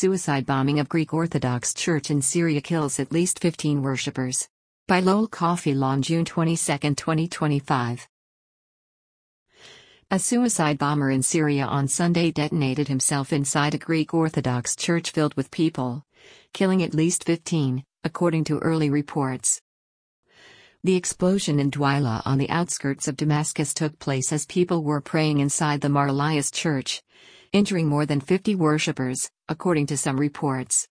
Suicide bombing of Greek Orthodox Church in Syria kills at least 15 worshippers. By Lowell Coffey Law on June 22, 2025. A suicide bomber in Syria on Sunday detonated himself inside a Greek Orthodox church filled with people, killing at least 15, according to early reports. The explosion in Dwyla on the outskirts of Damascus took place as people were praying inside the Mar Elias church, injuring more than 50 worshippers, according to some reports.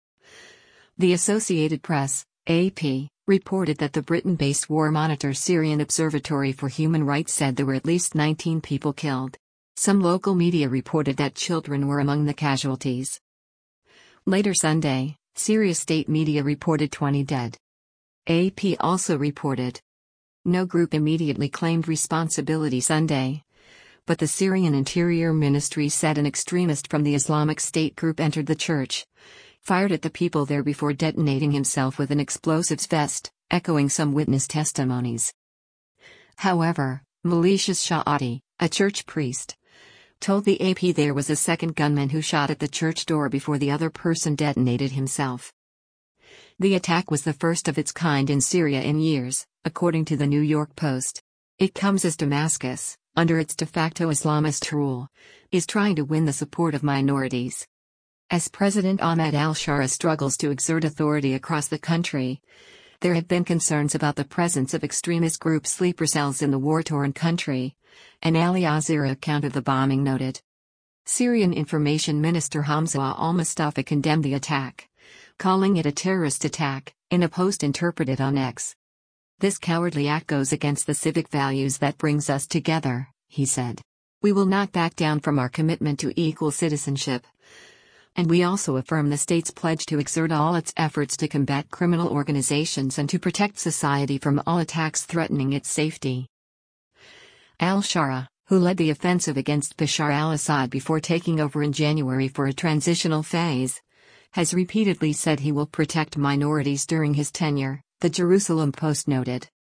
The Associated Press, AP, reported that the Britain-based War Monitor Syrian Observatory for Human Rights said there were at least 19 people killed. Some local media reported that children were among the casualties. Later Sunday, Syria state media reported 20 dead. AP also reported. No group immediately claimed responsibility Sunday, but the Syrian Interior Ministry said an extremist from the Islamic State group entered the church, fired at the people there before detonating himself with an explosives vest, echoing some witness testimonies. However, Malicious Sha'ati, a church priest, told the AP there was a second gunman who shot at the church door before the other person detonated himself. The attack was the first of its kind in Syria in years, according to the New York Post. It comes as Damascus, under its de facto Islamist rule, is trying to win the support of minorities. As President Ahmed al-Shara struggles to exert authority across the country, there have been concerns about the presence of extremist group sleeper cells in the war-torn country, an Al Jazeera account of the bombing noted. Syrian Information Minister Hamza al-Mustafa condemned the attack, calling it a terrorist attack, in a post interpreted on X. "This cowardly act goes against the civic values that brings us together," he said. "We will not back down from our commitment to equal citizenship. And we also affirm the state's pledge to exert all its efforts to combat criminal organizations and to protect society from all attacks threatening its safety." Al-Shara, who led the offensive against Bashar al-Assad before taking over in January for a transitional phase, has repeatedly said he will protect minorities during his tenure, the Jerusalem Post noted.